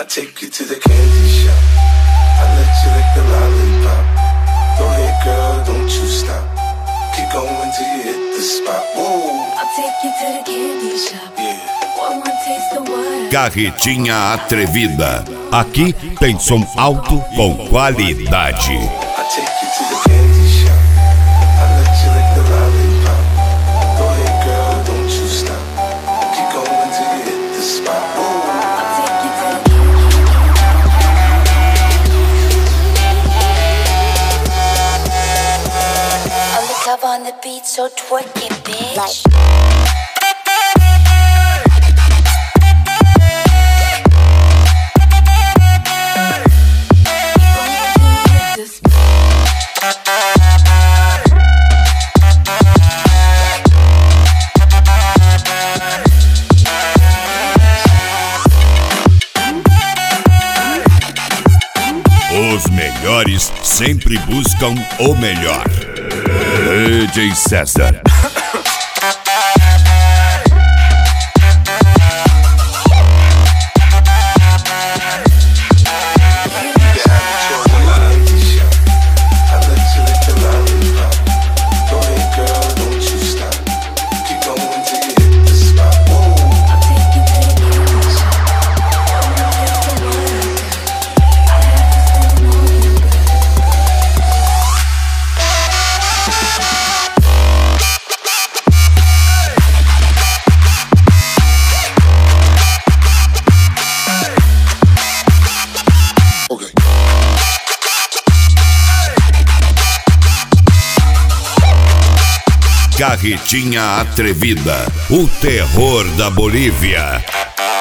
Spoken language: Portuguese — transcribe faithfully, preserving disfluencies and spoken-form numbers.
I take you to the candy shop. I let you lick the lollipop. Go ahead, girl, don't you stop. Keep going till you hit the spot. Whoa. I'll take you to the candy shop. Yeah. One more taste of what? Carretinha Atrevida. Aqui tem som alto com qualidade. I take you to the candy shop. I let you lick the lollipop. Go ahead, girl, don't you stop. Keep going till you hit the spot. Whoa. Up on the beat, so twerk it, bitch. Like. Os melhores sempre buscam o melhor. D J César. Carretinha Atrevida, o terror da Bolívia.